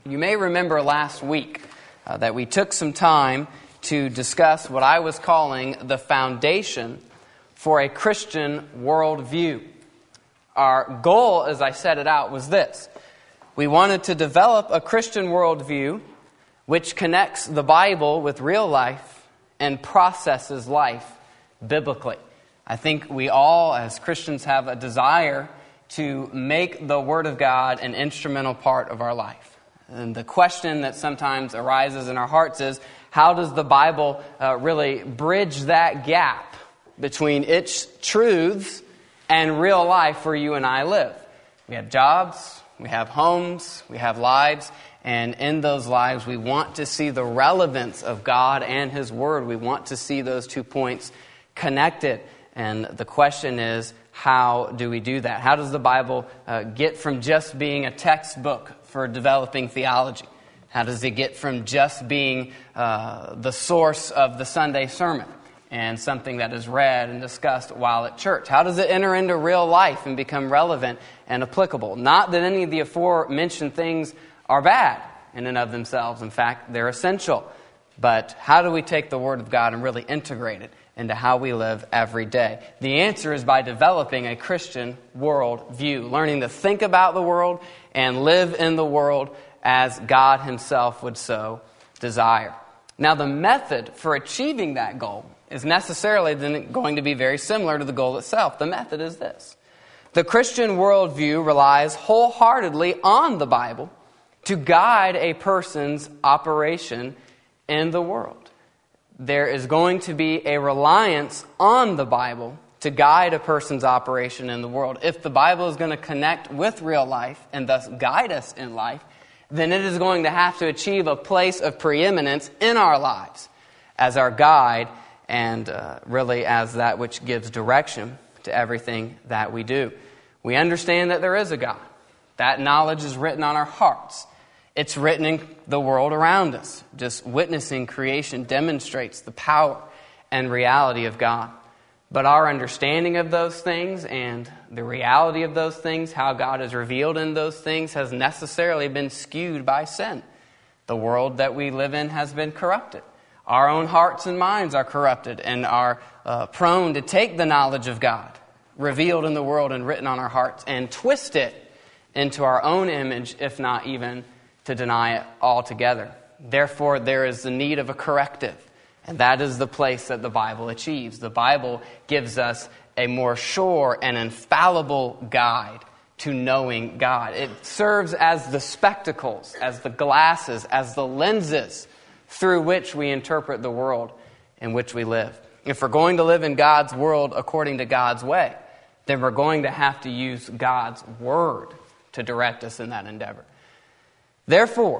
You may remember last week that we took some time to discuss what I was calling the foundation for a Christian worldview. Our goal, as I set it out, was this. We wanted to develop a Christian worldview which connects the Bible with real life and processes life biblically. I think we all, as Christians, have a desire to make the Word of God an instrumental part of our life. And the question that sometimes arises in our hearts is, how does the Bible really bridge that gap between its truths and real life where you and I live? We have jobs, we have homes, we have lives, and in those lives we want to see the relevance of God and His Word. We want to see those 2 points connected. And the question is, how do we do that? How does the Bible get from just being a textbook for developing theology? How does it get from just being the source of the Sunday sermon and something that is read and discussed while at church? How does it enter into real life and become relevant and applicable? Not that any of the aforementioned things are bad in and of themselves. In fact, they're essential. But how do we take the Word of God and really integrate it into how we live every day? The answer is by developing a Christian worldview, learning to think about the world and live in the world as God Himself would so desire. Now, the method for achieving that goal is necessarily then going to be very similar to the goal itself. The method is this. The Christian worldview relies wholeheartedly on the Bible to guide a person's operation in the world. There is going to be a reliance on the Bible to guide a person's operation in the world. If the Bible is going to connect with real life and thus guide us in life, then it is going to have to achieve a place of preeminence in our lives as our guide and really as that which gives direction to everything that we do. We understand that there is a God. That knowledge is written on our hearts. It's written in the world around us. Just witnessing creation demonstrates the power and reality of God. But our understanding of those things and the reality of those things, how God is revealed in those things, has necessarily been skewed by sin. The world that we live in has been corrupted. Our own hearts and minds are corrupted and are prone to take the knowledge of God, revealed in the world and written on our hearts, and twist it into our own image, if not even to deny it altogether. Therefore, there is the need of a corrective, and that is the place that the Bible achieves. The Bible gives us a more sure and infallible guide to knowing God. It serves as the spectacles, as the glasses, as the lenses through which we interpret the world in which we live. If we're going to live in God's world according to God's way, then we're going to have to use God's Word to direct us in that endeavor. Therefore,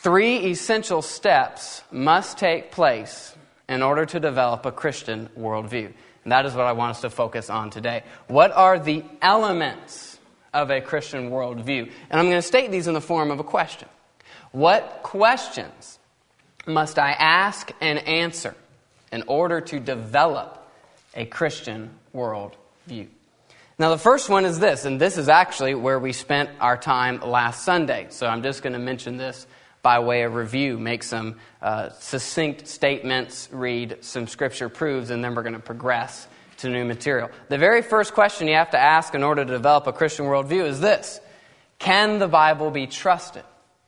3 essential steps must take place in order to develop a Christian worldview. And that is what I want us to focus on today. What are the elements of a Christian worldview? And I'm going to state these in the form of a question. What questions must I ask and answer in order to develop a Christian worldview? Now, the first one is this, and this is actually where we spent our time last Sunday. So I'm just going to mention this by way of review, make some succinct statements, read some scripture proofs, and then we're going to progress to new material. The very first question you have to ask in order to develop a Christian worldview is this. Can the Bible be trusted?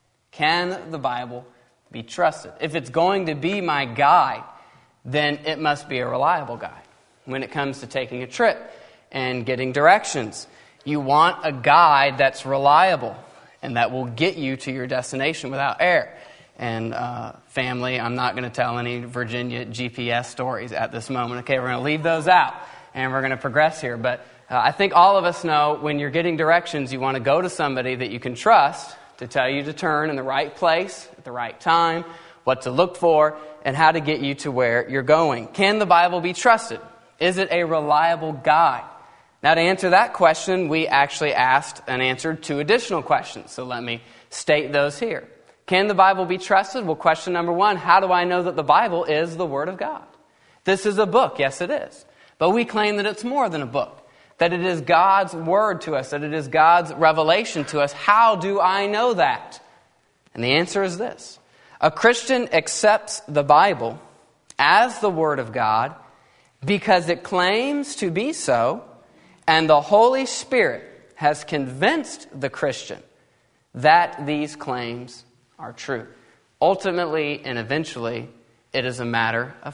Can the Bible be trusted? If it's going to be my guide, then it must be a reliable guide. When it comes to taking a trip and getting directions, you want a guide that's reliable and that will get you to your destination without error. And family, I'm not going to tell any Virginia GPS stories at this moment. Okay, we're going to leave those out and we're going to progress here. But I think all of us know when you're getting directions, you want to go to somebody that you can trust to tell you to turn in the right place at the right time, what to look for, and how to get you to where you're going. Can the Bible be trusted? Is it a reliable guide? Now, to answer that question, we actually asked and answered 2 additional questions. So let me state those here. Can the Bible be trusted? Well, question number 1, how do I know that the Bible is the Word of God? This is a book. Yes, it is. But we claim that it's more than a book, that it is God's Word to us, that it is God's revelation to us. How do I know that? And the answer is this. A Christian accepts the Bible as the Word of God because it claims to be so, and the Holy Spirit has convinced the Christian that these claims are true. Ultimately and eventually, it is a matter of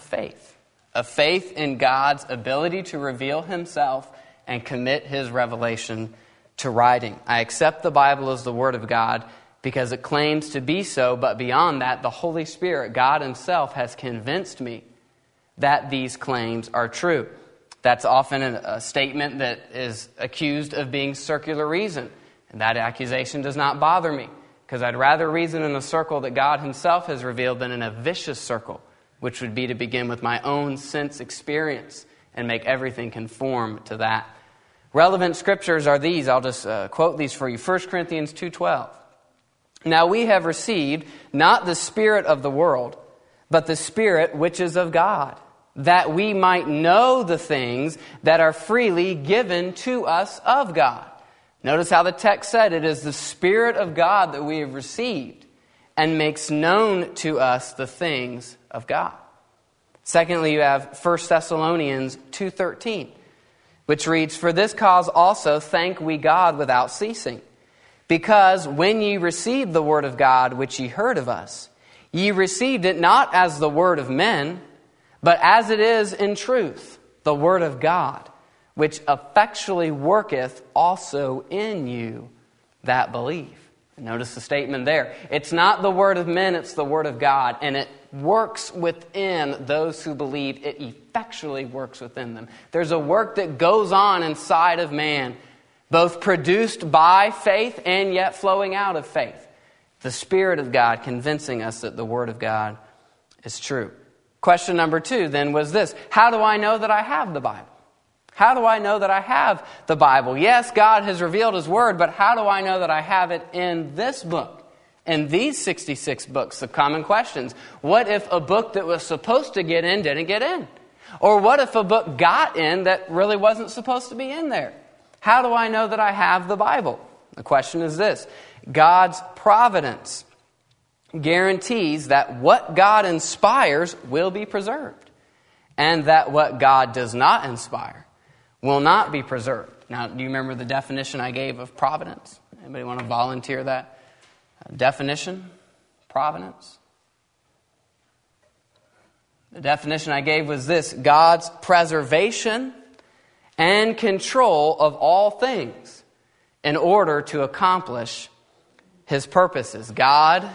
faith in God's ability to reveal Himself and commit His revelation to writing. I accept the Bible as the Word of God because it claims to be so, but beyond that, the Holy Spirit, God Himself, has convinced me that these claims are true. That's often a statement that is accused of being circular reason. And that accusation does not bother me, because I'd rather reason in a circle that God Himself has revealed than in a vicious circle, which would be to begin with my own sense experience and make everything conform to that. Relevant scriptures are these. I'll just quote these for you. 1 Corinthians 2:12. Now we have received not the spirit of the world, but the Spirit which is of God, that we might know the things that are freely given to us of God. Notice how the text said it is the Spirit of God that we have received and makes known to us the things of God. Secondly, you have 1 Thessalonians 2:13, which reads, For this cause also thank we God without ceasing, because when ye received the word of God which ye heard of us, ye received it not as the word of men, but as it is in truth, the word of God, which effectually worketh also in you that believe. Notice the statement there. It's not the word of men, it's the word of God. And it works within those who believe. It effectually works within them. There's a work that goes on inside of man, both produced by faith and yet flowing out of faith. The Spirit of God convincing us that the word of God is true. Question number 2 then was this. How do I know that I have the Bible? How do I know that I have the Bible? Yes, God has revealed His Word, but how do I know that I have it in this book? In these 66 books of common questions? What if a book that was supposed to get in didn't get in? Or what if a book got in that really wasn't supposed to be in there? How do I know that I have the Bible? The question is this. God's providence guarantees that what God inspires will be preserved, and that what God does not inspire will not be preserved. Now, do you remember the definition I gave of providence? Anybody want to volunteer that definition? Providence? The definition I gave was this: God's preservation and control of all things in order to accomplish His purposes. God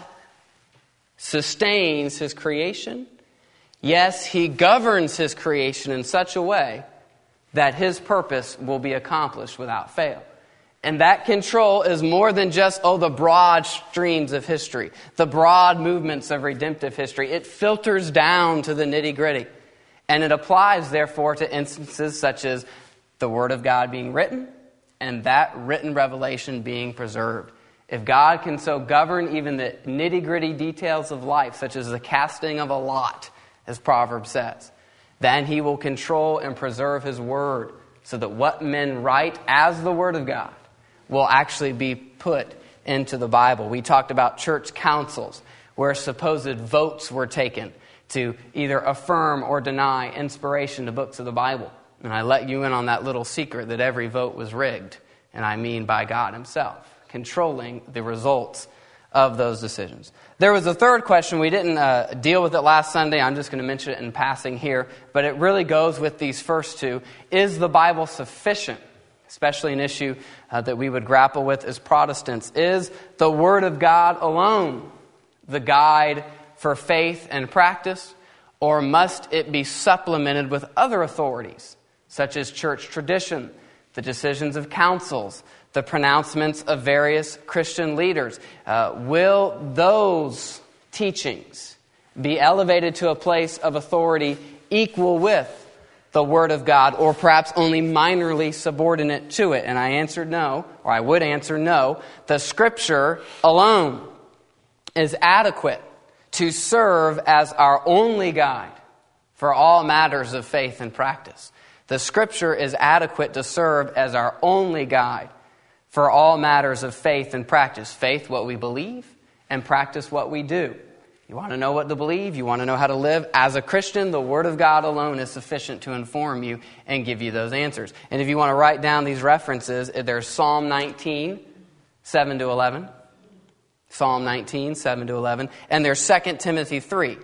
sustains His creation. Yes, He governs His creation in such a way that His purpose will be accomplished without fail. And that control is more than just, the broad streams of history, the broad movements of redemptive history. It filters down to the nitty-gritty. And it applies, therefore, to instances such as the Word of God being written and that written revelation being preserved. If God can so govern even the nitty-gritty details of life, such as the casting of a lot, as Proverbs says, then He will control and preserve His Word so that what men write as the Word of God will actually be put into the Bible. We talked about church councils where supposed votes were taken to either affirm or deny inspiration to books of the Bible. And I let you in on that little secret that every vote was rigged, and I mean by God Himself, controlling the results of those decisions. There was a third question. We didn't deal with it last Sunday. I'm just going to mention it in passing here. But it really goes with these first two. Is the Bible sufficient? Especially an issue that we would grapple with as Protestants. Is the Word of God alone the guide for faith and practice? Or must it be supplemented with other authorities, such as church tradition, the decisions of councils, the pronouncements of various Christian leaders? Will those teachings be elevated to a place of authority equal with the Word of God, or perhaps only minorly subordinate to it? And I answered no, or I would answer no. The Scripture alone is adequate to serve as our only guide for all matters of faith and practice. The Scripture is adequate to serve as our only guide for all matters of faith and practice. Faith, what we believe, and practice what we do. You want to know what to believe, you want to know how to live. As a Christian, the Word of God alone is sufficient to inform you and give you those answers. And if you want to write down these references, there's Psalm 19, 7 to 11. Psalm 19, 7 to 11. And there's 2 Timothy 3,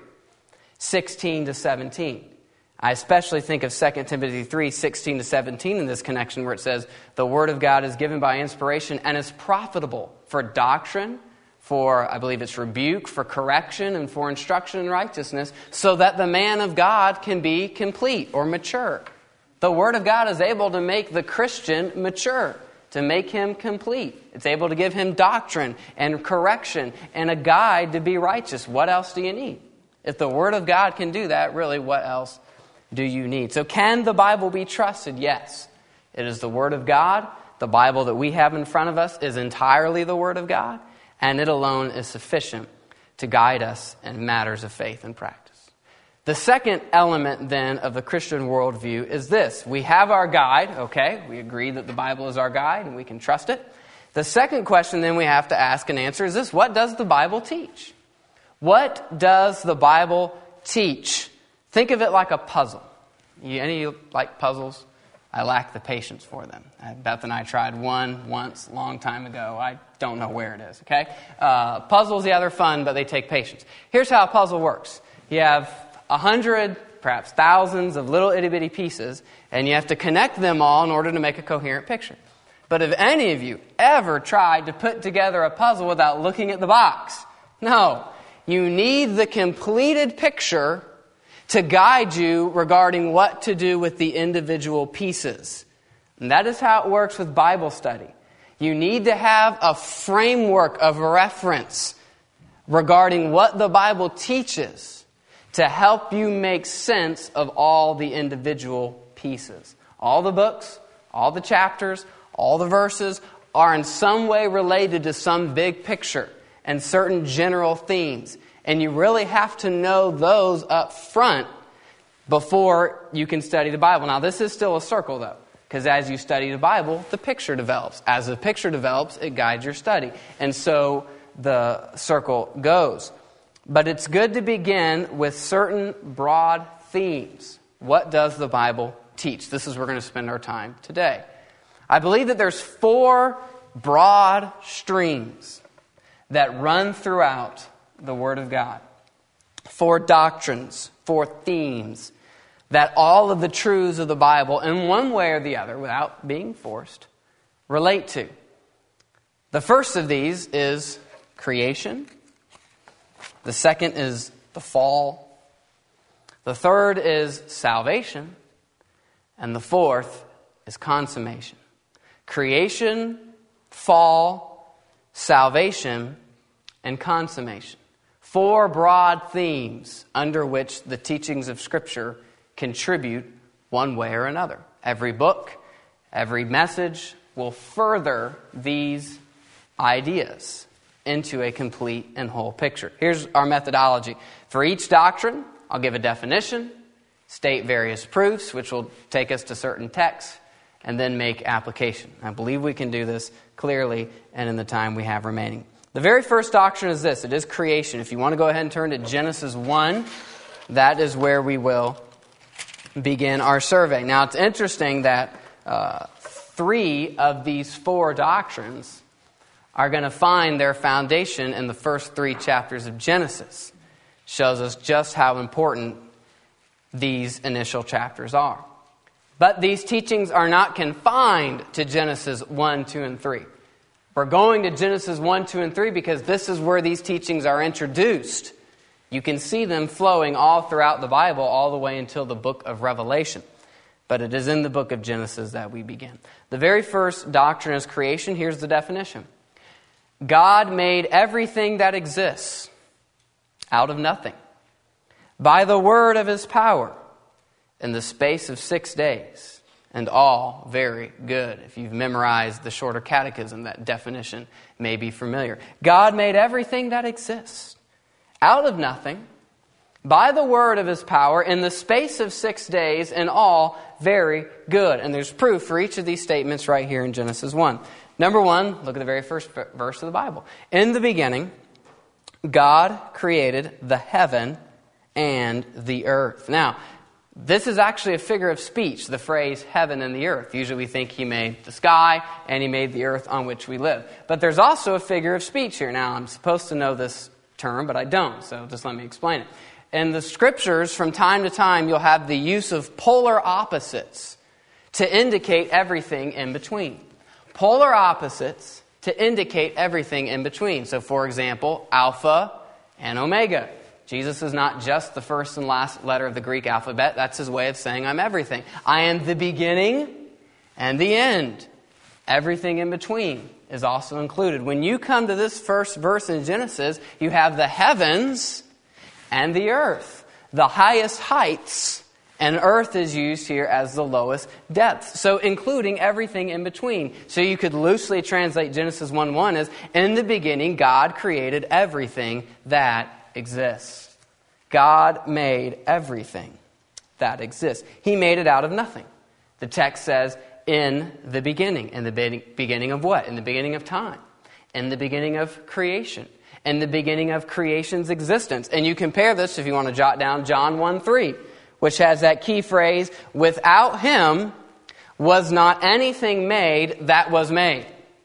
16 to 17. I especially think of 2 Timothy 3, 16 to 17 in this connection where it says, the Word of God is given by inspiration and is profitable for doctrine, for, I believe it's rebuke, for correction, and for instruction in righteousness, so that the man of God can be complete or mature. The Word of God is able to make the Christian mature, to make him complete. It's able to give him doctrine and correction and a guide to be righteous. What else do you need? If the Word of God can do that, really, what else do you need? So can the Bible be trusted? Yes. It is the Word of God. The Bible that we have in front of us is entirely the Word of God, and it alone is sufficient to guide us in matters of faith and practice. The second element, then, of the Christian worldview is this. We have our guide, okay? We agree that the Bible is our guide and we can trust it. The second question, then, we have to ask and answer is this. What does the Bible teach? What does the Bible teach? Think of it like a puzzle. Any of you like puzzles? I lack the patience for them. Beth and I tried one once a long time ago. I don't know where it is, okay? Puzzles, yeah, they're fun, but they take patience. Here's how a puzzle works. You have 100, perhaps thousands of little itty-bitty pieces, and you have to connect them all in order to make a coherent picture. But have any of you ever tried to put together a puzzle without looking at the box? No. You need the completed picture to guide you regarding what to do with the individual pieces. And that is how it works with Bible study. You need to have a framework of reference regarding what the Bible teaches to help you make sense of all the individual pieces. All the books, all the chapters, all the verses are in some way related to some big picture and certain general themes. And you really have to know those up front before you can study the Bible. Now, this is still a circle, though, because as you study the Bible, the picture develops. As the picture develops, it guides your study. And so the circle goes. But it's good to begin with certain broad themes. What does the Bible teach? This is where we're going to spend our time today. I believe that there's 4 broad streams that run throughout the Word of God. 4 doctrines, 4 themes that all of the truths of the Bible, in one way or the other, without being forced, relate to. The first of these is creation. The second is the fall. The third is salvation. And the fourth is consummation. Creation, fall, salvation, and consummation. 4 broad themes under which the teachings of Scripture contribute one way or another. Every book, every message will further these ideas into a complete and whole picture. Here's our methodology. For each doctrine, I'll give a definition, state various proofs, which will take us to certain texts, and then make application. I believe we can do this clearly and in the time we have remaining. The very first doctrine is this. It is creation. If you want to go ahead and turn to Genesis 1, that is where we will begin our survey. Now, it's interesting that 3 of these 4 doctrines are going to find their foundation in the first 3 chapters of Genesis. Shows us just how important these initial chapters are. But these teachings are not confined to Genesis 1, 2, and 3. We're going to Genesis 1, 2, and 3 because this is where these teachings are introduced. You can see them flowing all throughout the Bible, all the way until the book of Revelation. But it is in the book of Genesis that we begin. The very first doctrine is creation. Here's the definition. God made everything that exists out of nothing by the word of His power in the space of 6 days. And all very good. If you've memorized the shorter catechism, that definition may be familiar. God made everything that exists out of nothing by the word of His power in the space of 6 days, and all very good. And there's proof for each of these statements right here in Genesis 1. Number 1, look at the very first verse of the Bible. In the beginning, God created the heaven and the earth. Now, this is actually a figure of speech, the phrase heaven and the earth. Usually we think he made the sky and he made the earth on which we live. But there's also a figure of speech here. Now, I'm supposed to know this term, but I don't, so just let me explain it. In the scriptures, from time to time, you'll have the use of polar opposites to indicate everything in between. Polar opposites to indicate everything in between. So, for example, Alpha and Omega. Jesus is not just the first and last letter of the Greek alphabet. That's his way of saying I'm everything. I am the beginning and the end. Everything in between is also included. When you come to this first verse in Genesis, you have the heavens and the earth. The highest heights, and earth is used here as the lowest depths. So including everything in between. So you could loosely translate Genesis 1:1 as, in the beginning, God created everything that exists. God made everything that exists. He made it out of nothing. The text says, in the beginning. In the beginning of what? In the beginning of time. In the beginning of creation. In the beginning of creation's existence. And you compare this, if you want to jot down, John 1:3, which has that key phrase, without him was not anything made that was made.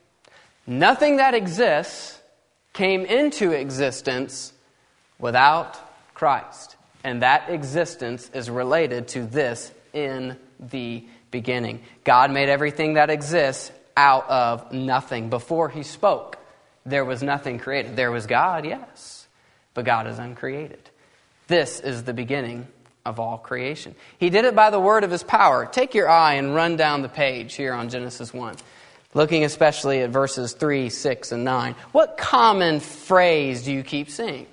Nothing that exists came into existence without Christ. And that existence is related to this in the beginning. God made everything that exists out of nothing. Before he spoke, there was nothing created. There was God, yes, but God is uncreated. This is the beginning of all creation. He did it by the word of his power. Take your eye and run down the page here on Genesis 1. Looking especially at verses 3, 6, and 9. What common phrase do you keep seeing?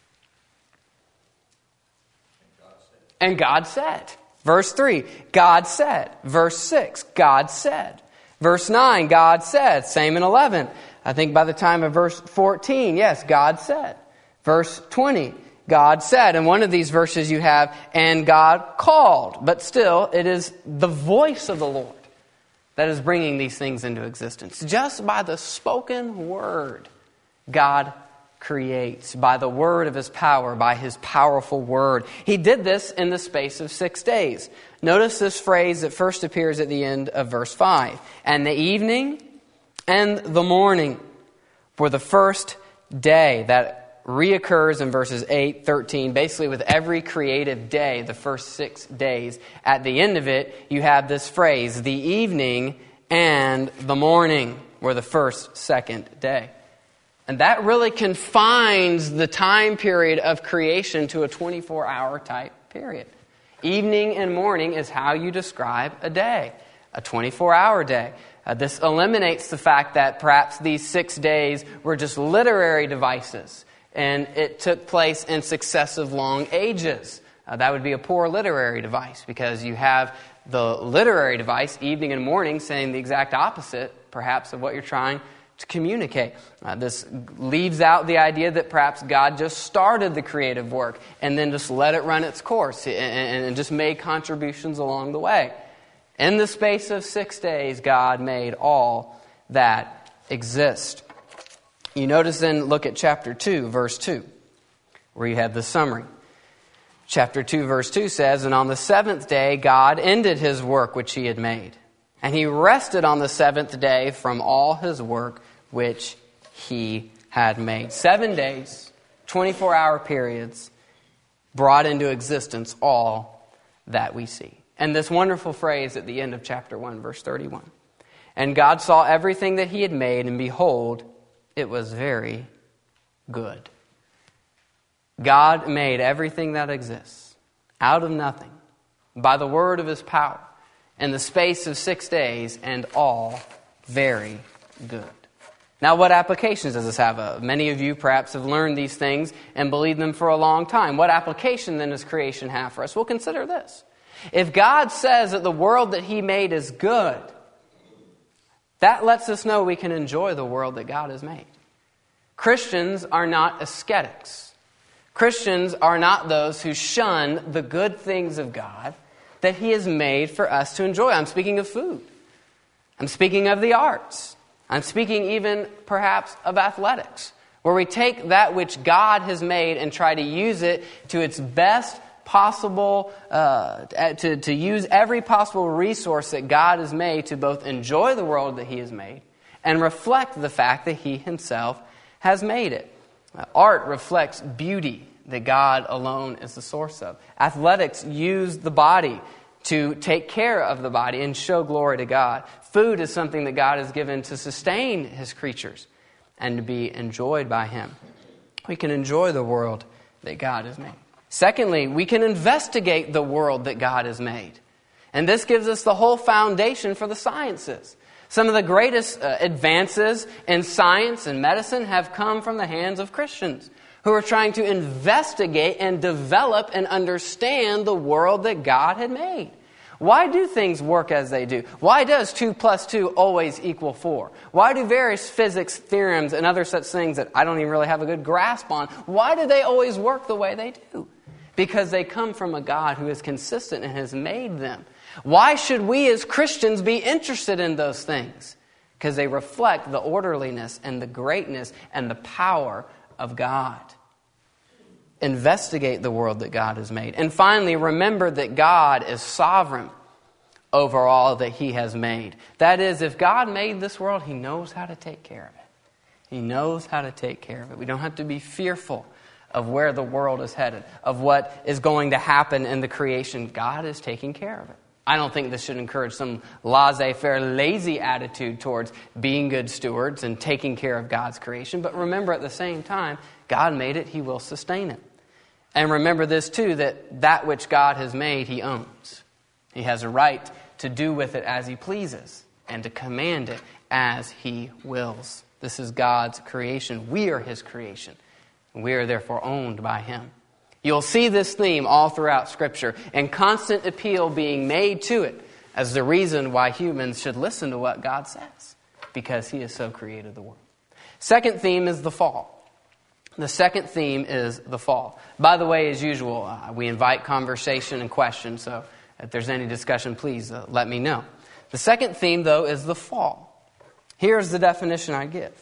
And God said. Verse 3, God said. Verse 6, God said. Verse 9, God said. Same in 11. I think by the time of verse 14, yes, God said. Verse 20, God said. In one of these verses you have, and God called. But still, it is the voice of the Lord that is bringing these things into existence. Just by the spoken word, God creates. By the word of his power, by his powerful word. He did this in the space of 6 days. Notice this phrase that first appears at the end of verse 5. And the evening and the morning were the first day. That reoccurs in verses 8, 13. Basically with every creative day, the first 6 days. At the end of it, you have this phrase, the evening and the morning were the first, second day. And that really confines the time period of creation to a 24-hour type period. Evening and morning is how you describe a day, a 24-hour day. This eliminates the fact that perhaps these 6 days were just literary devices, and it took place in successive long ages. That would be a poor literary device, because you have the literary device, evening and morning, saying the exact opposite, perhaps, of what you're trying to communicate. This leaves out the idea that perhaps God just started the creative work and then just let it run its course and just made contributions along the way. In the space of 6 days, God made all that exist. You notice then, look at chapter 2, verse 2, where you have the summary. Chapter 2, verse 2 says, and on the 7th day, God ended his work which he had made. And he rested on the 7th day from all his work which he had made. 7 days, 24-hour periods, brought into existence all that we see. And this wonderful phrase at the end of chapter 1, verse 31. And God saw everything that he had made, and behold, it was very good. God made everything that exists out of nothing by the word of his power in the space of 6 days, and all very good. Now, what applications does this have? Many of you perhaps have learned these things and believed them for a long time. What application then does creation have for us? Well, consider this. If God says that the world that he made is good, that lets us know we can enjoy the world that God has made. Christians are not ascetics. Christians are not those who shun the good things of God that he has made for us to enjoy. I'm speaking of food. I'm speaking of the arts. I'm speaking even perhaps of athletics. where we take that which God has made and try to use it to its best possible, to use every possible resource that God has made to both enjoy the world that He has made and reflect the fact that He Himself has made it. Art reflects beauty that God alone is the source of. Athletics use the body to take care of the body and show glory to God. Food is something that God has given to sustain His creatures and to be enjoyed by Him. We can enjoy the world that God has made. Secondly, we can investigate the world that God has made. And this gives us the whole foundation for the sciences. Some of the greatest advances in science and medicine have come from the hands of Christians who are trying to investigate and develop and understand the world that God had made. Why do things work as they do? Why does 2 + 2 always equal 4? Why do various physics theorems and other such things that I don't even really have a good grasp on, why do they always work the way they do? Because they come from a God who is consistent and has made them. Why should we as Christians be interested in those things? Because they reflect the orderliness and the greatness and the power of God. Investigate the world that God has made. And finally, remember that God is sovereign over all that He has made. That is, if God made this world, He knows how to take care of it. He knows how to take care of it. We don't have to be fearful of where the world is headed, of what is going to happen in the creation. God is taking care of it. I don't think this should encourage some laissez-faire, lazy attitude towards being good stewards and taking care of God's creation. But remember at the same time, God made it, He will sustain it. And remember this too, that which God has made, He owns. He has a right to do with it as He pleases and to command it as He wills. This is God's creation. We are His creation. We are therefore owned by Him. You'll see this theme all throughout Scripture and constant appeal being made to it as the reason why humans should listen to what God says, because He has so created the world. Second theme is the fall. The second theme is the fall. By the way, as usual, we invite conversation and questions, so if there's any discussion, please let me know. The second theme, though, is the fall. Here's the definition I give.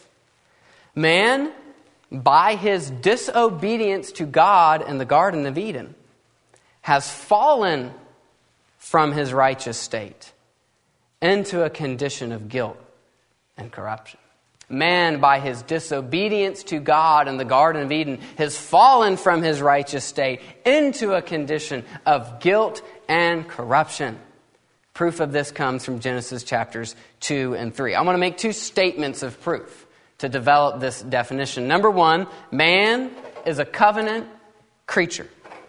Man, by his disobedience to God in the Garden of Eden, has fallen from his righteous state into a condition of guilt and corruption. Man, by his disobedience to God in the Garden of Eden, has fallen from his righteous state into a condition of guilt and corruption. Proof of this comes from Genesis chapters 2 and 3. I want to make two statements of proof to develop this definition. Number one, man is a covenant creature.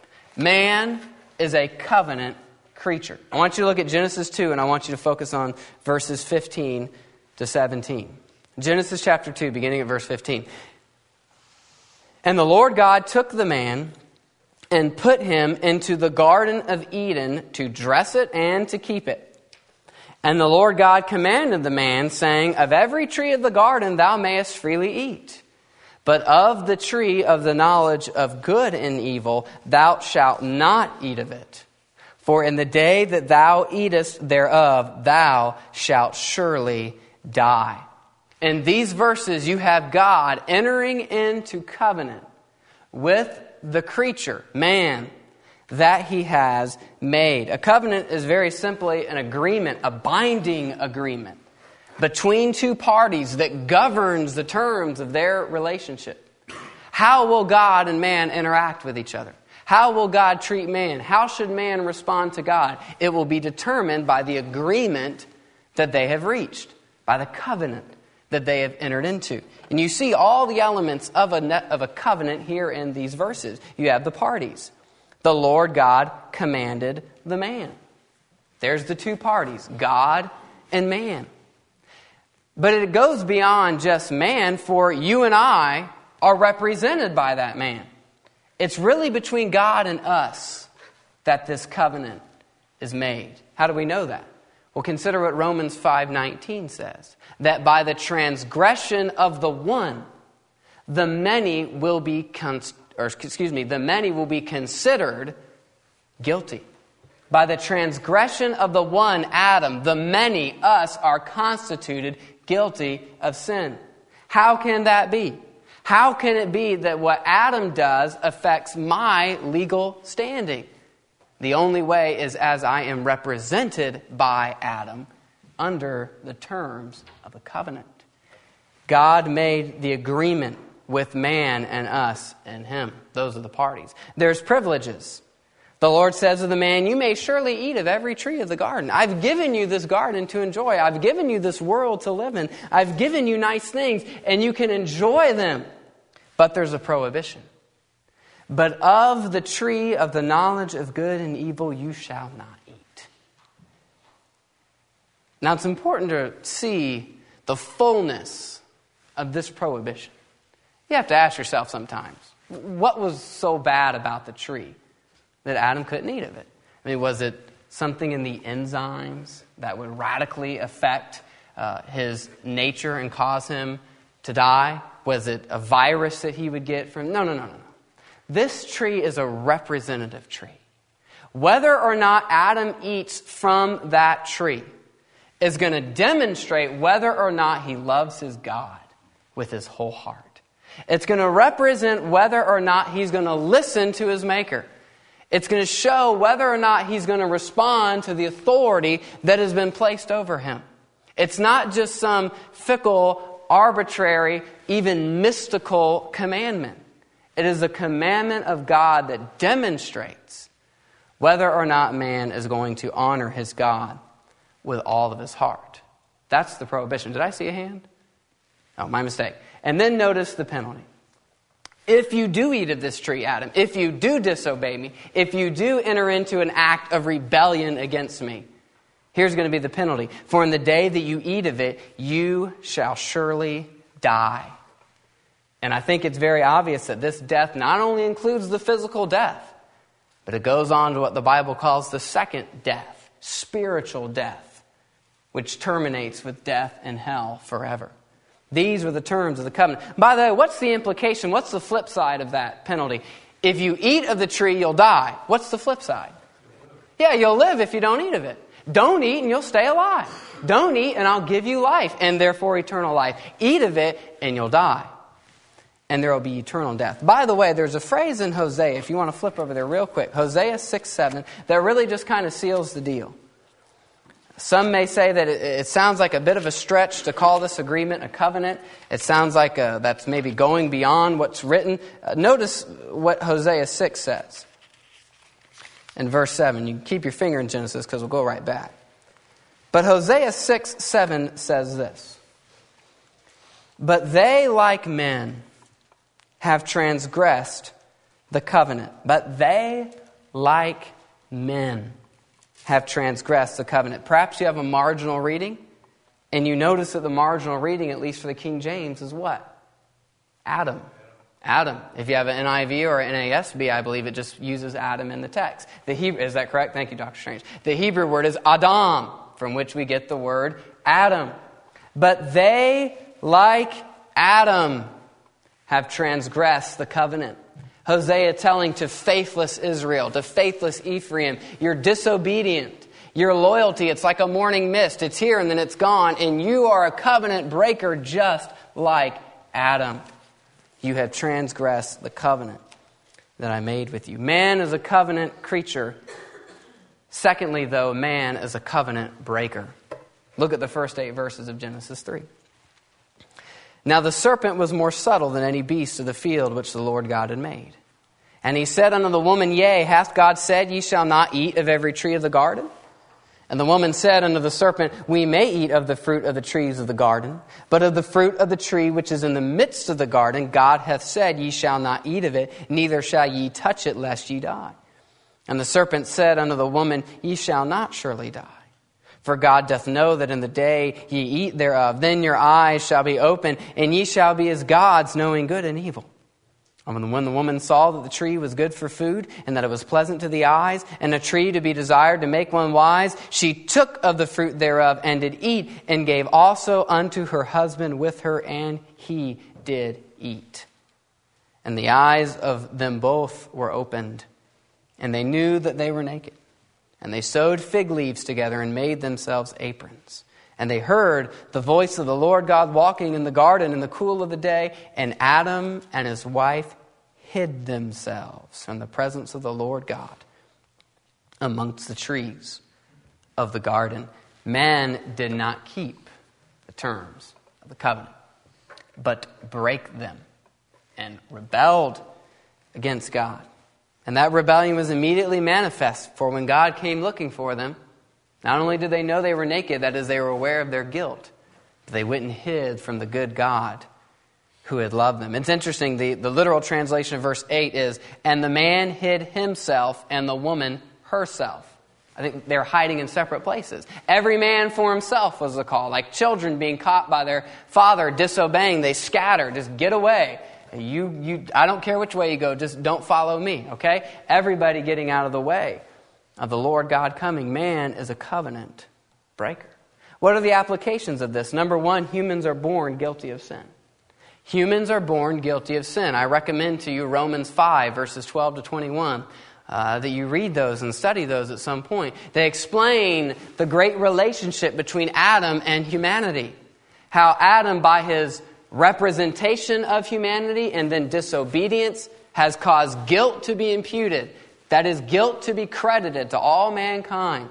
Man is a covenant creature. I want you to look at Genesis 2, and I want you to focus on verses 15 to 17. Genesis chapter 2, beginning at verse 15. And the Lord God took the man and put him into the Garden of Eden to dress it and to keep it. And the Lord God commanded the man, saying, of every tree of the garden thou mayest freely eat, but of the tree of the knowledge of good and evil thou shalt not eat of it. For in the day that thou eatest thereof, thou shalt surely die. In these verses, you have God entering into covenant with the creature, man, that He has made. A covenant is very simply an agreement, a binding agreement between two parties that governs the terms of their relationship. How will God and man interact with each other? How will God treat man? How should man respond to God? It will be determined by the agreement that they have reached, by the covenant that they have entered into. And you see all the elements of a covenant here in these verses. You have the parties. The Lord God commanded the man. There's the two parties, God and man. But it goes beyond just man, for you and I are represented by that man. It's really between God and us that this covenant is made. How do we know that? Well, consider what Romans 5:19 says. That by the transgression of the one, the many will be considered guilty. By the transgression of the one, Adam, the many, us, are constituted guilty of sin. How can that be? How can it be that what Adam does affects my legal standing? The only way is as I am represented by Adam under the terms of the covenant. God made the agreement with man and us and him. Those are the parties. There's privileges. The Lord says to the man, you may surely eat of every tree of the garden. I've given you this garden to enjoy. I've given you this world to live in. I've given you nice things, and you can enjoy them. But there's a prohibition. But of the tree of the knowledge of good and evil you shall not eat. Now it's important to see the fullness of this prohibition. You have to ask yourself sometimes, what was so bad about the tree that Adam couldn't eat of it? I mean, was it something in the enzymes that would radically affect his nature and cause him to die? Was it a virus that he would get from... No. This tree is a representative tree. Whether or not Adam eats from that tree is going to demonstrate whether or not he loves his God with his whole heart. It's going to represent whether or not he's going to listen to his Maker. It's going to show whether or not he's going to respond to the authority that has been placed over him. It's not just some fickle, arbitrary, even mystical commandment. It is a commandment of God that demonstrates whether or not man is going to honor his God with all of his heart. That's the prohibition. Did I see a hand? Oh, my mistake. And then notice the penalty. If you do eat of this tree, Adam, if you do disobey me, if you do enter into an act of rebellion against me, here's going to be the penalty. For in the day that you eat of it, you shall surely die. And I think it's very obvious that this death not only includes the physical death, but it goes on to what the Bible calls the second death, spiritual death, which terminates with death in hell forever. These were the terms of the covenant. By the way, what's the implication? What's the flip side of that penalty? If you eat of the tree, you'll die. What's the flip side? Yeah, you'll live if you don't eat of it. Don't eat and you'll stay alive. Don't eat and I'll give you life, and therefore eternal life. Eat of it and you'll die. And there will be eternal death. By the way, there's a phrase in Hosea, if you want to flip over there real quick, Hosea 6:7, that really just kind of seals the deal. Some may say that it sounds like a bit of a stretch to call this agreement a covenant. It sounds like that's maybe going beyond what's written. Notice what Hosea 6 says in verse 7. You can keep your finger in Genesis because we'll go right back. But Hosea 6:7 says this. But they, like men, have transgressed the covenant. But they, like men, have transgressed the covenant. Perhaps you have a marginal reading, and you notice that the marginal reading, at least for the King James, is what? Adam. Adam. If you have an NIV or an NASB, I believe it just uses Adam in the text. The Hebrew, is that correct? Thank you, Dr. Strange. The Hebrew word is Adam, from which we get the word Adam. But they, like Adam, have transgressed the covenant. Hosea telling to faithless Israel, to faithless Ephraim, you're disobedient. Your loyalty, it's like a morning mist. It's here and then it's gone. And you are a covenant breaker just like Adam. You have transgressed the covenant that I made with you. Man is a covenant creature. Secondly, though, man is a covenant breaker. Look at the first 8 verses of Genesis 3. Now the serpent was more subtle than any beast of the field which the Lord God had made. And he said unto the woman, Yea, hath God said, Ye shall not eat of every tree of the garden? And the woman said unto the serpent, We may eat of the fruit of the trees of the garden, but of the fruit of the tree which is in the midst of the garden, God hath said, Ye shall not eat of it, neither shall ye touch it, lest ye die. And the serpent said unto the woman, Ye shall not surely die. For God doth know that in the day ye eat thereof, then your eyes shall be opened, and ye shall be as gods, knowing good and evil. And when the woman saw that the tree was good for food, and that it was pleasant to the eyes, and a tree to be desired to make one wise, she took of the fruit thereof, and did eat, and gave also unto her husband with her, and he did eat. And the eyes of them both were opened, and they knew that they were naked. And they sewed fig leaves together and made themselves aprons. And they heard the voice of the Lord God walking in the garden in the cool of the day, and Adam and his wife hid themselves from the presence of the Lord God amongst the trees of the garden. Man did not keep the terms of the covenant, but break them and rebelled against God. And that rebellion was immediately manifest, for when God came looking for them, not only did they know they were naked, that is, they were aware of their guilt, but they went and hid from the good God who had loved them. It's interesting, the literal translation of verse 8 is, and the man hid himself and the woman herself. I think they're hiding in separate places. Every man for himself was the call. Like children being caught by their father disobeying, they scatter, just get away. I don't care which way you go, just don't follow me, okay? Everybody getting out of the way of the Lord God coming. Man is a covenant breaker. What are the applications of this? Number one, humans are born guilty of sin. Humans are born guilty of sin. I recommend to you Romans 5, verses 12 to 21, that you read those and study those at some point. They explain the great relationship between Adam and humanity. How Adam, by his representation of humanity and then disobedience, has caused guilt to be imputed. That is, guilt to be credited to all mankind.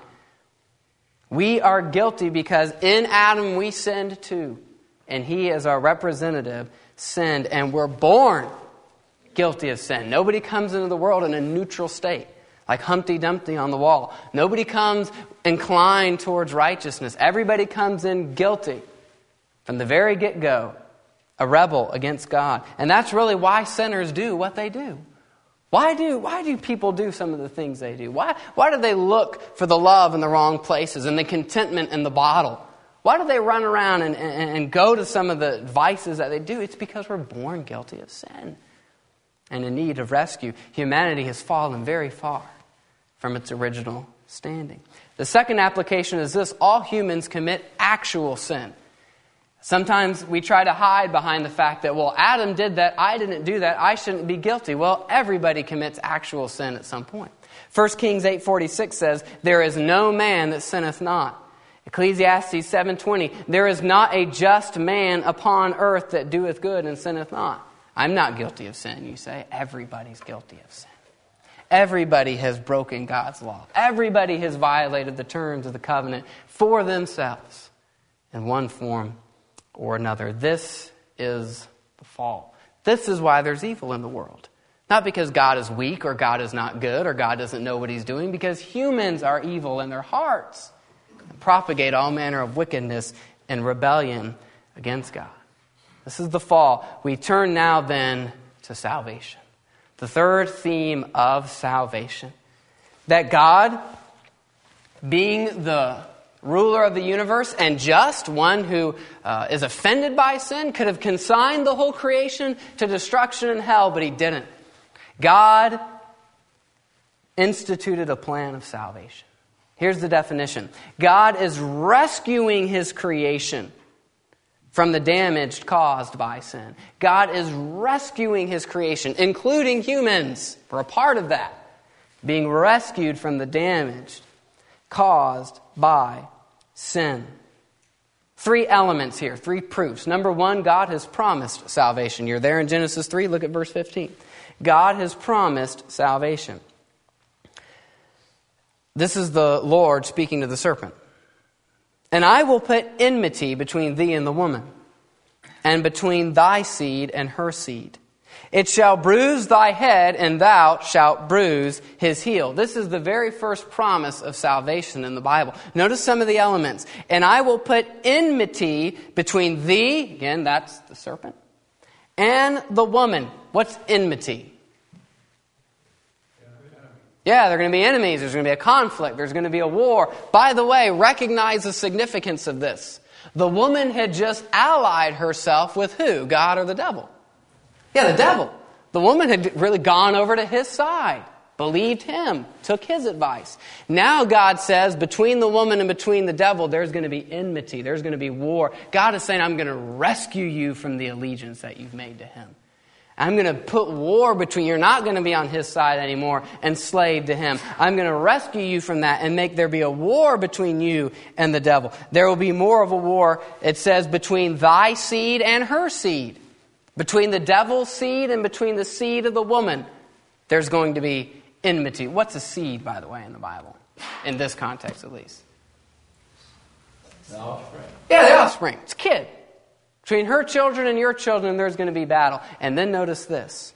We are guilty because in Adam we sinned too. And he, as our representative, sinned. And we're born guilty of sin. Nobody comes into the world in a neutral state, like Humpty Dumpty on the wall. Nobody comes inclined towards righteousness. Everybody comes in guilty from the very get-go, a rebel against God. And that's really why sinners do what they do. Why do people do some of the things they do? Why do they look for the love in the wrong places and the contentment in the bottle? Why do they run around and go to some of the vices that they do? It's because we're born guilty of sin and in need of rescue. Humanity has fallen very far from its original standing. The second application is this: all humans commit actual sin. Sometimes we try to hide behind the fact that, well, Adam did that, I didn't do that, I shouldn't be guilty. Well, everybody commits actual sin at some point. 1 Kings 8:46 says, there is no man that sinneth not. Ecclesiastes 7:20, there is not a just man upon earth that doeth good and sinneth not. I'm not guilty of sin, you say. Everybody's guilty of sin. Everybody has broken God's law. Everybody has violated the terms of the covenant for themselves in one form or another. This is the fall. This is why there's evil in the world. Not because God is weak or God is not good or God doesn't know what he's doing, because humans are evil in their hearts and propagate all manner of wickedness and rebellion against God. This is the fall. We turn now then to salvation. The third theme of salvation. That God, being the ruler of the universe and just, one who is offended by sin, could have consigned the whole creation to destruction and hell, but he didn't. God instituted a plan of salvation. Here's the definition. God is rescuing his creation from the damage caused by sin. God is rescuing his creation, including humans. We're a part of that. Being rescued from the damage caused by sin. Three elements here, three proofs. Number one, God has promised salvation. You're there in Genesis 3, look at verse 15. God has promised salvation. This is the Lord speaking to the serpent. And I will put enmity between thee and the woman, and between thy seed and her seed. It shall bruise thy head, and thou shalt bruise his heel. This is the very first promise of salvation in the Bible. Notice some of the elements. And I will put enmity between thee, again, that's the serpent, and the woman. What's enmity? Yeah, they're going to be enemies. There's going to be a conflict. There's going to be a war. By the way, recognize the significance of this. The woman had just allied herself with who? God or the devil? Yeah, the devil. The woman had really gone over to his side, believed him, took his advice. Now God says, between the woman and between the devil, there's going to be enmity. There's going to be war. God is saying, I'm going to rescue you from the allegiance that you've made to him. I'm going to put war between you. You're not going to be on his side anymore, enslaved to him. I'm going to rescue you from that and make there be a war between you and the devil. There will be more of a war, it says, between thy seed and her seed. Between the devil's seed and between the seed of the woman, there's going to be enmity. What's a seed, by the way, in the Bible? In this context, at least. The offspring. Yeah, the offspring. It's a kid. Between her children and your children, there's going to be battle. And then notice this.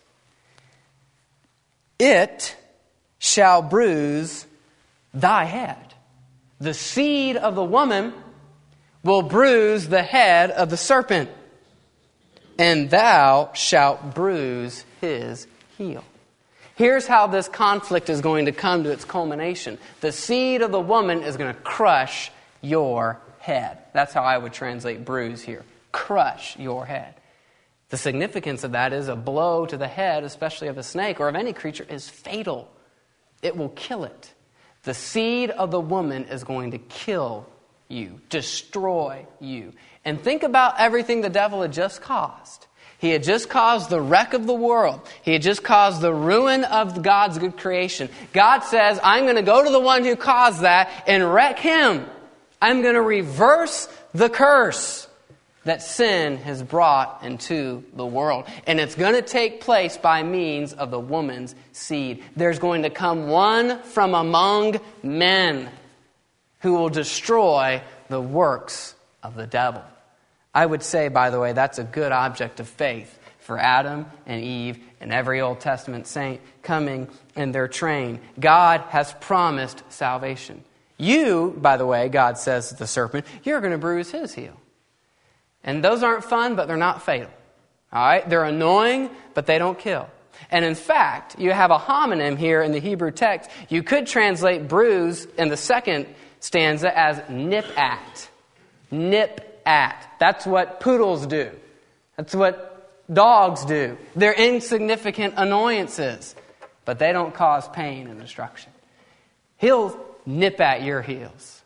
It shall bruise thy head. The seed of the woman will bruise the head of the serpent. And thou shalt bruise his heel. Here's how this conflict is going to come to its culmination. The seed of the woman is going to crush your head. That's how I would translate bruise here. Crush your head. The significance of that is a blow to the head, especially of a snake or of any creature, is fatal. It will kill it. The seed of the woman is going to kill you, destroy you. And think about everything the devil had just caused. He had just caused the wreck of the world. He had just caused the ruin of God's good creation. God says, I'm going to go to the one who caused that and wreck him. I'm going to reverse the curse that sin has brought into the world. And it's going to take place by means of the woman's seed. There's going to come one from among men who will destroy the works of the devil. I would say, by the way, that's a good object of faith for Adam and Eve and every Old Testament saint coming in their train. God has promised salvation. You, by the way, God says to the serpent, you're going to bruise his heel. And those aren't fun, but they're not fatal. All right? They're annoying, but they don't kill. And in fact, you have a homonym here in the Hebrew text. You could translate bruise in the second stanza as nip at. Nip at. That's what poodles do. That's what dogs do. They're insignificant annoyances, but they don't cause pain and destruction. He'll nip at your heels.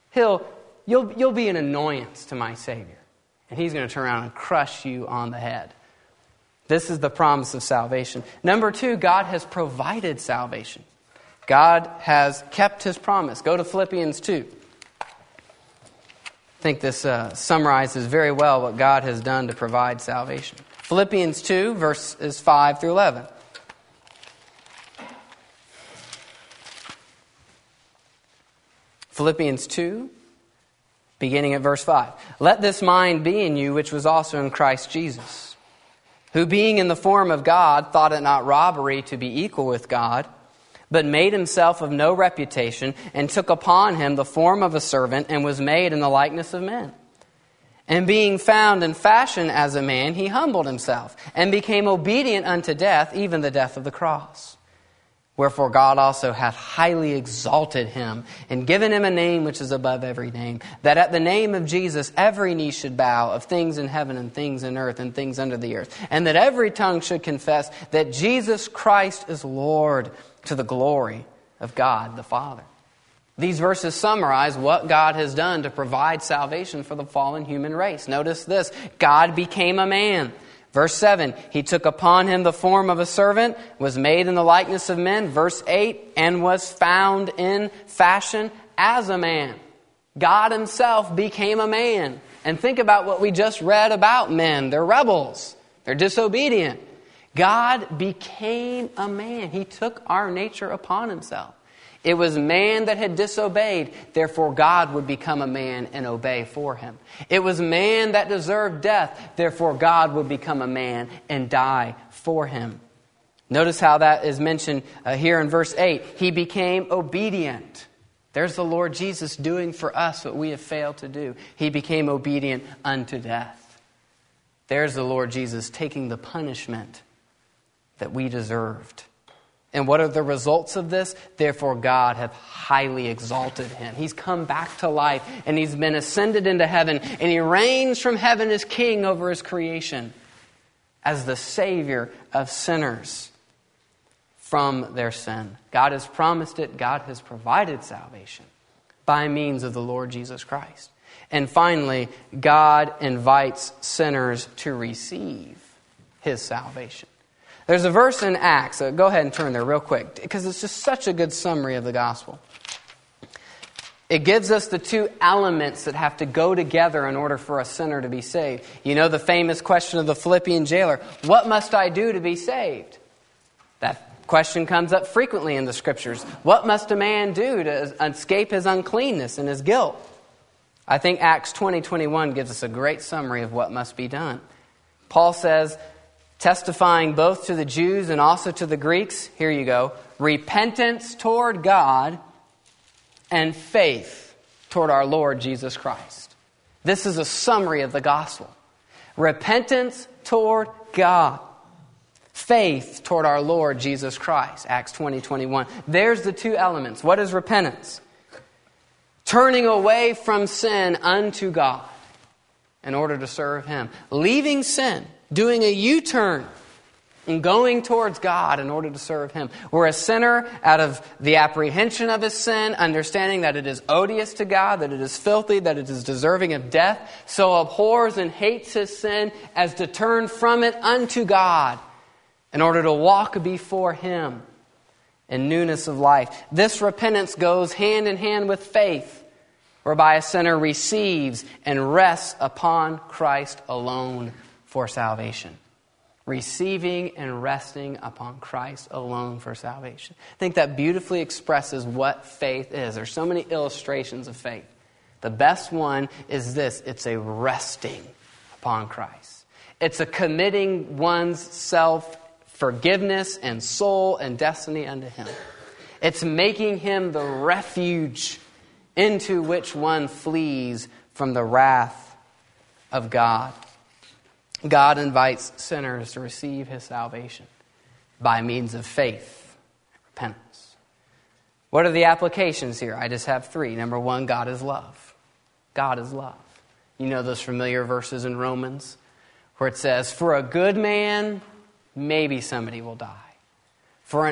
You'll be an annoyance to my Savior. And he's going to turn around and crush you on the head. This is the promise of salvation. Number 2, God has provided salvation. God has kept his promise. Go to Philippians 2. I think this summarizes very well what God has done to provide salvation. Philippians 2, verses 5 through 11. Philippians 2, beginning at verse 5. Let this mind be in you, which was also in Christ Jesus, who being in the form of God, thought it not robbery to be equal with God, but made himself of no reputation, and took upon him the form of a servant, and was made in the likeness of men. And being found in fashion as a man, he humbled himself, and became obedient unto death, even the death of the cross. Wherefore God also hath highly exalted him, and given him a name which is above every name, that at the name of Jesus every knee should bow, of things in heaven and things in earth and things under the earth, and that every tongue should confess that Jesus Christ is Lord, to the glory of God the Father. These verses summarize what God has done to provide salvation for the fallen human race. Notice this: God became a man. Verse 7, he took upon him the form of a servant, was made in the likeness of men. Verse 8, and was found in fashion as a man. God himself became a man. And think about what we just read about men. They're rebels. They're disobedient. God became a man. He took our nature upon himself. It was man that had disobeyed, therefore God would become a man and obey for him. It was man that deserved death, therefore God would become a man and die for him. Notice how that is mentioned here in verse 8. He became obedient. There's the Lord Jesus doing for us what we have failed to do. He became obedient unto death. There's the Lord Jesus taking the punishment that we deserved. And what are the results of this? Therefore God hath highly exalted him. He's come back to life, and he's been ascended into heaven, and he reigns from heaven as king over his creation, as the Savior of sinners from their sin. God has promised it. God has provided salvation by means of the Lord Jesus Christ. And finally, God invites sinners to receive his salvation. There's a verse in Acts. Go ahead and turn there real quick, because it's just such a good summary of the gospel. It gives us the two elements that have to go together in order for a sinner to be saved. You know the famous question of the Philippian jailer, what must I do to be saved? That question comes up frequently in the Scriptures. What must a man do to escape his uncleanness and his guilt? I think Acts 20:21 gives us a great summary of what must be done. Paul says, testifying both to the Jews and also to the Greeks, here you go, repentance toward God and faith toward our Lord Jesus Christ. This is a summary of the gospel. Repentance toward God. Faith toward our Lord Jesus Christ. Acts 20:21. There's the two elements. What is repentance? Turning away from sin unto God in order to serve Him. Leaving sin. Doing a U-turn and going towards God in order to serve Him. Where a sinner, out of the apprehension of his sin, understanding that it is odious to God, that it is filthy, that it is deserving of death, so abhors and hates his sin as to turn from it unto God in order to walk before Him in newness of life. This repentance goes hand in hand with faith, whereby a sinner receives and rests upon Christ alone for salvation. Receiving and resting upon Christ alone for salvation. I think that beautifully expresses what faith is. There's so many illustrations of faith. The best one is this. It's a resting upon Christ. It's a committing one's self-forgiveness and soul and destiny unto Him. It's making Him the refuge into which one flees from the wrath of God. God invites sinners to receive His salvation by means of faith, repentance. What are the applications here? I just have three. Number one, God is love. God is love. You know those familiar verses in Romans where it says, for a good man, maybe somebody will die. For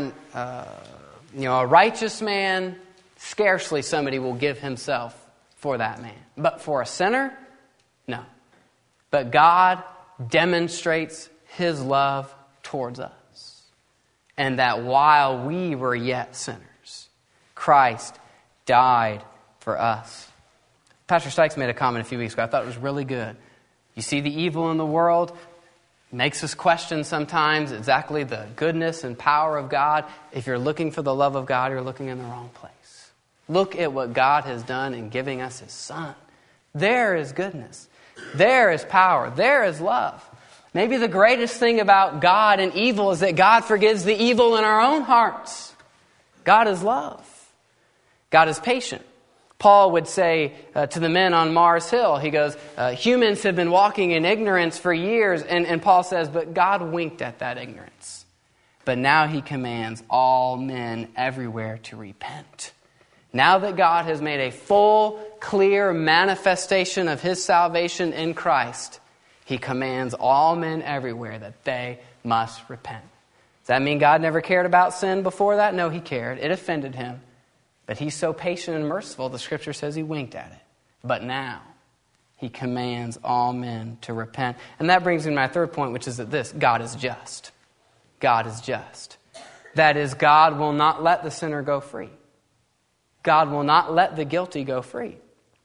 a righteous man, scarcely somebody will give himself for that man. But for a sinner, no. But God demonstrates His love towards us. And that while we were yet sinners, Christ died for us. Pastor Sykes made a comment a few weeks ago. I thought it was really good. You see the evil in the world, makes us question sometimes exactly the goodness and power of God. If you're looking for the love of God, you're looking in the wrong place. Look at what God has done in giving us His Son. There is goodness. There is power. There is love. Maybe the greatest thing about God and evil is that God forgives the evil in our own hearts. God is love. God is patient. Paul would say to the men on Mars Hill, he goes, humans have been walking in ignorance for years. And Paul says, but God winked at that ignorance. But now He commands all men everywhere to repent. Now that God has made a full, clear manifestation of His salvation in Christ, He commands all men everywhere that they must repent. Does that mean God never cared about sin before that? No, He cared. It offended Him. But He's so patient and merciful, the Scripture says He winked at it. But now, He commands all men to repent. And that brings me to my third point, which is that this, God is just. God is just. That is, God will not let the sinner go free. God will not let the guilty go free.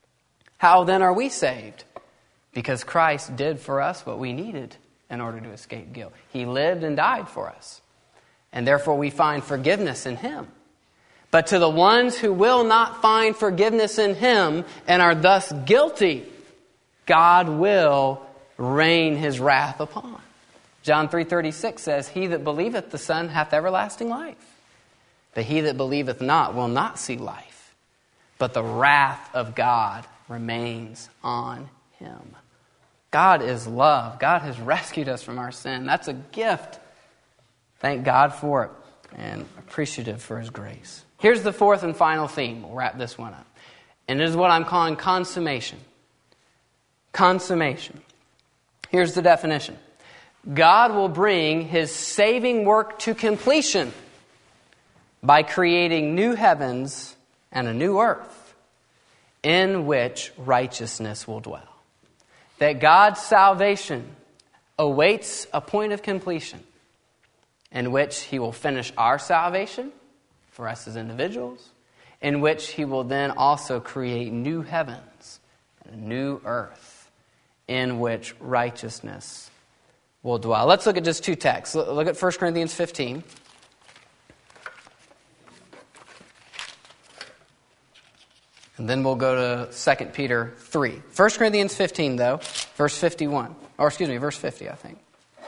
How then are we saved? Because Christ did for us what we needed in order to escape guilt. He lived and died for us. And therefore we find forgiveness in Him. But to the ones who will not find forgiveness in Him and are thus guilty, God will rain His wrath upon. John 3:36 says, he that believeth the Son hath everlasting life. But he that believeth not will not see life, but the wrath of God remains on him. God is love. God has rescued us from our sin. That's a gift. Thank God for it, and appreciative for His grace. Here's the fourth and final theme. We'll wrap this one up. And it is what I'm calling consummation. Consummation. Here's the definition. God will bring His saving work to completion by creating new heavens and a new earth in which righteousness will dwell. That God's salvation awaits a point of completion. in which He will finish our salvation for us as individuals, in which He will then also create new heavens and a new earth in which righteousness will dwell. Let's look at just two texts. Look at 1 Corinthians 15. And then we'll go to 2 Peter 3. 1 Corinthians 15, though, verse 51. Or excuse me, verse 50, I think.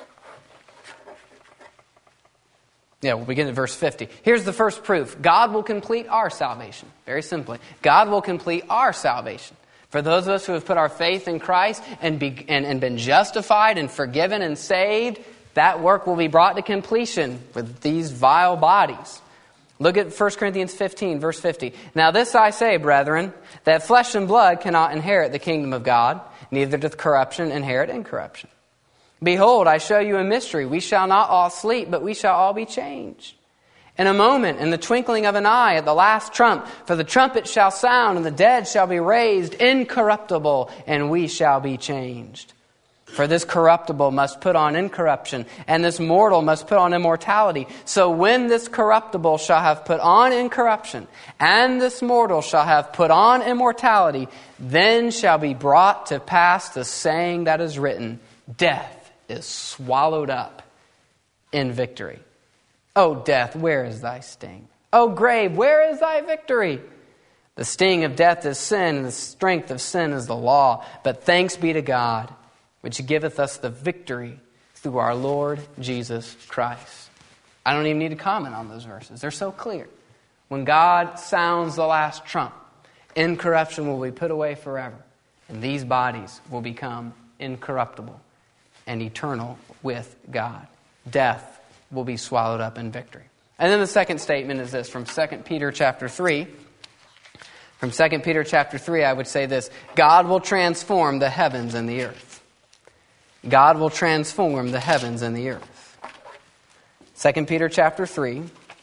Yeah, we'll begin at verse 50. Here's the first proof. God will complete our salvation. Very simply. God will complete our salvation. For those of us who have put our faith in Christ and been justified and forgiven and saved, that work will be brought to completion with these vile bodies. Look at 1 Corinthians 15, verse 50. Now this I say, brethren, that flesh and blood cannot inherit the kingdom of God, neither doth corruption inherit incorruption. Behold, I show you a mystery. We shall not all sleep, but we shall all be changed. In a moment, in the twinkling of an eye, at the last trump, for the trumpet shall sound, and the dead shall be raised incorruptible, and we shall be changed. For this corruptible must put on incorruption, and this mortal must put on immortality. So when this corruptible shall have put on incorruption, and this mortal shall have put on immortality, then shall be brought to pass the saying that is written, death is swallowed up in victory. O death, where is thy sting? O grave, where is thy victory? The sting of death is sin, and the strength of sin is the law. But thanks be to God, which giveth us the victory through our Lord Jesus Christ. I don't even need to comment on those verses. They're so clear. When God sounds the last trump, incorruption will be put away forever, and these bodies will become incorruptible and eternal with God. Death will be swallowed up in victory. And then the second statement is this from 2 Peter chapter 3. From 2 Peter chapter 3, I would say this: God will transform the heavens and the earth. God will transform the heavens and the earth. 2 Peter chapter 3,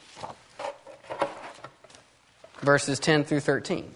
verses 10 through 13.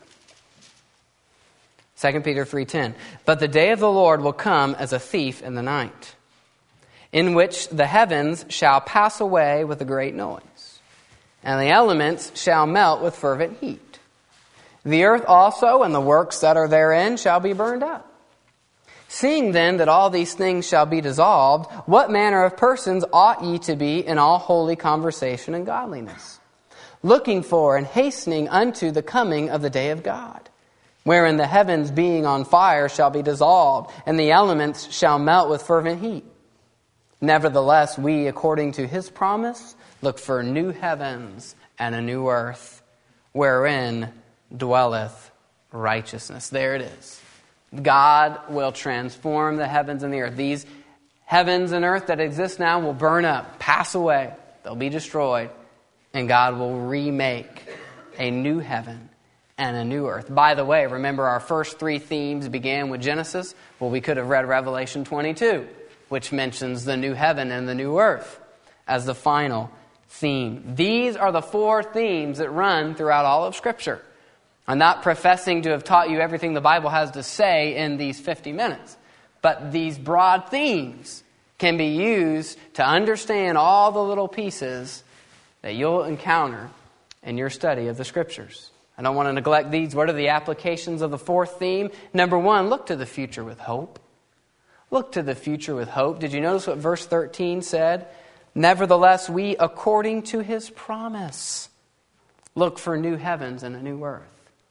2 Peter 3:10. But the day of the Lord will come as a thief in the night, in which the heavens shall pass away with a great noise, and the elements shall melt with fervent heat. The earth also and the works that are therein shall be burned up. Seeing then that all these things shall be dissolved, what manner of persons ought ye to be in all holy conversation and godliness, looking for and hastening unto the coming of the day of God, wherein the heavens being on fire shall be dissolved, and the elements shall melt with fervent heat? Nevertheless, we, according to His promise, look for new heavens and a new earth, wherein dwelleth righteousness. There it is. God will transform the heavens and the earth. These heavens and earth that exist now will burn up, pass away. They'll be destroyed. And God will remake a new heaven and a new earth. By the way, remember our first three themes began with Genesis? Well, we could have read Revelation 22, which mentions the new heaven and the new earth as the final theme. These are the four themes that run throughout all of Scripture. I'm not professing to have taught you everything the Bible has to say in these 50 minutes. But these broad themes can be used to understand all the little pieces that you'll encounter in your study of the Scriptures. I don't want to neglect these. What are the applications of the fourth theme? Number one, look to the future with hope. Look to the future with hope. Did you notice what verse 13 said? Nevertheless, we, according to His promise, look for new heavens and a new earth.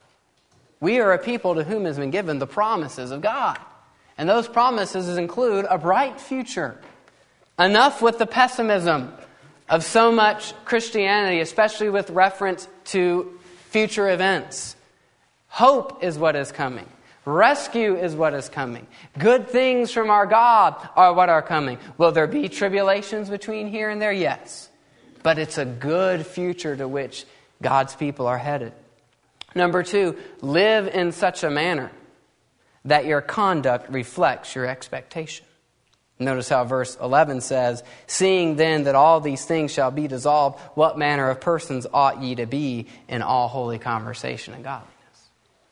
We are a people to whom has been given the promises of God. And those promises include a bright future. Enough with the pessimism of so much Christianity, especially with reference to future events. Hope is what is coming. Rescue is what is coming. Good things from our God are what are coming. Will there be tribulations between here and there? Yes. But it's a good future to which God's people are headed. Number two, live in such a manner that your conduct reflects your expectation. Notice how verse 11 says, seeing then that all these things shall be dissolved, what manner of persons ought ye to be in all holy conversation and godliness?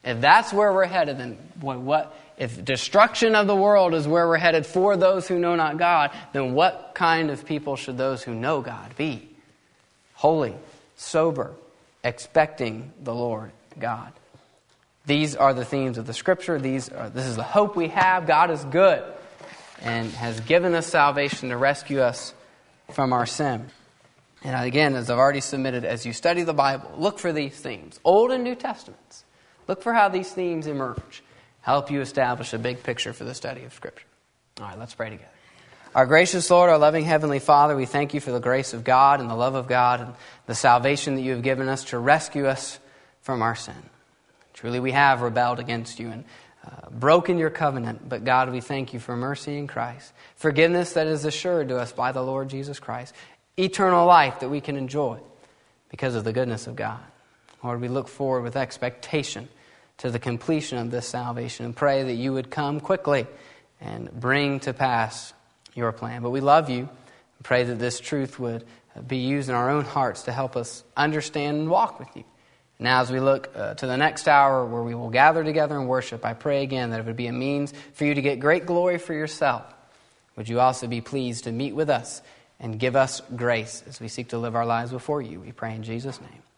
If that's where we're headed, then if destruction of the world is where we're headed for those who know not God, then what kind of people should those who know God be? Holy, sober, expecting the Lord God. These are the themes of the Scripture. This is the hope we have. God is good and has given us salvation to rescue us from our sin. And again, as I've already submitted, as you study the Bible, look for these themes, Old and New Testaments. Look for how these themes emerge. Help you establish a big picture for the study of Scripture. All right, let's pray together. Our gracious Lord, our loving Heavenly Father, we thank you for the grace of God and the love of God and the salvation that you have given us to rescue us from our sin. Truly, we have rebelled against you and broken your covenant, but God, we thank you for mercy in Christ, forgiveness that is assured to us by the Lord Jesus Christ, eternal life that we can enjoy because of the goodness of God. Lord, we look forward with expectation to the completion of this salvation and pray that you would come quickly and bring to pass your plan. But we love you and pray that this truth would be used in our own hearts to help us understand and walk with you. Now as we look to the next hour where we will gather together and worship, I pray again that it would be a means for you to get great glory for yourself. Would you also be pleased to meet with us and give us grace as we seek to live our lives before you? We pray in Jesus' name.